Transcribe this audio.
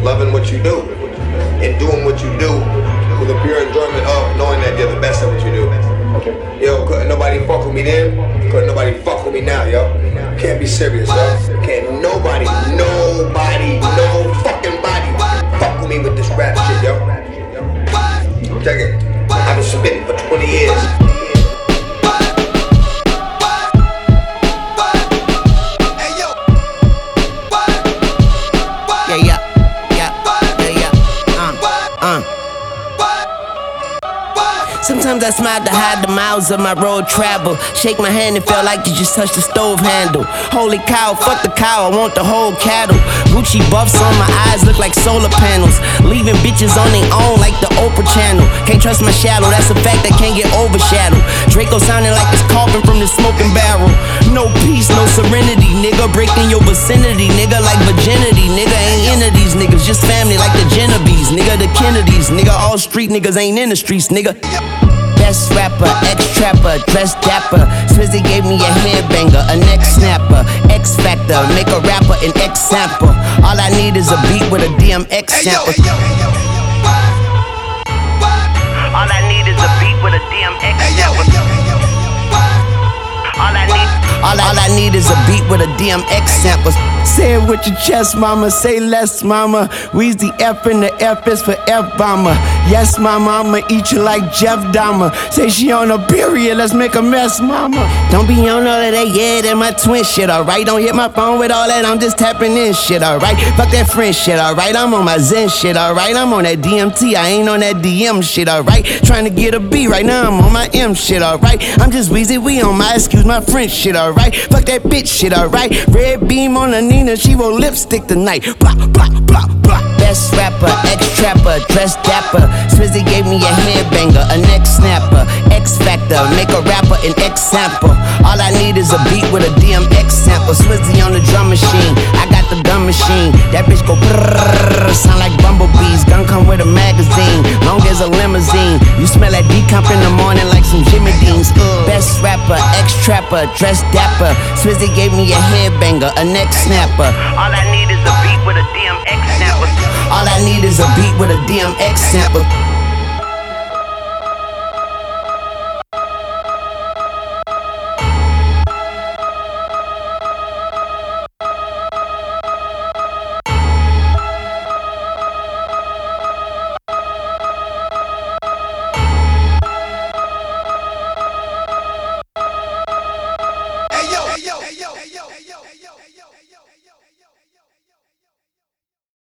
loving what you do and doing what you do with the pure enjoyment of knowing that you're the best at what you do. Yo, couldn't nobody fuck with me then, couldn't nobody fuck with me now, yo. Can't be serious, yo. Can't nobody, no fucking body fuck with me with this rap shit, yo. Check it. I've been spitting for 20 years. Sometimes I smile to hide the miles of my road travel. Shake my hand, it felt like you just touched the stove handle. Holy cow, fuck the cow, I want the whole cattle. Gucci buffs on my eyes look like solar panels. Leaving bitches on their own like the Oprah channel. Can't trust my shadow, that's a fact that can't get overshadowed. Draco sounding like it's coughing from the smoking barrel. No peace, no serenity, nigga. Breaking your vicinity, nigga, like virginity. Nigga ain't into these niggas, just family like the Genovese. Nigga, the Kennedys, nigga, all street niggas ain't in the streets, nigga. Best rapper, ex-trapper, dressed dapper. Swizzy gave me a headbanger, a neck snapper. X-Factor, make a rapper an X-sample. All I need is a beat with a DMX sample. All I need is a beat with a DMX sample. All I need is a beat with a DMX sample. Say it with your chest, mama, say less, mama. We's the F and the F is for F-bomber. Yes, mama, I'ma eat you like Jeff Dahmer. Say she on a period, let's make a mess, mama. Don't be on all of that, yeah, that my twin shit, alright? Don't hit my phone with all that, I'm just tapping in shit, alright? Fuck that friend shit, alright? I'm on my Zen shit, alright? I'm on that DMT, I ain't on that DM shit, alright? Trying to get a B, right now I'm on my M shit, alright? I'm just Weezy, we on my excuse my French shit, alright? Fuck that bitch shit, alright? Red beam on the Nina, she roll lipstick tonight. Blah, blah, blah, blah. Best rapper, ex-trapper, dressed dapper. Swizzy gave me a headbanger, a neck snapper. X-Factor, make a rapper an X-sample. All I need is a beat with a DMX sample. Swizzy on the drum machine, I got the gun machine. That bitch go brrrr, sound like bumblebees. Gun come with a magazine, long as a limousine. You smell that decomp in the morning like some Jimmy Deans. Best rapper, ex-trapper, dressed dapper. Swizzy gave me a headbanger, a neck snapper. All I need is a beat with a DMX sample. All I need is a beat with a DMX sample.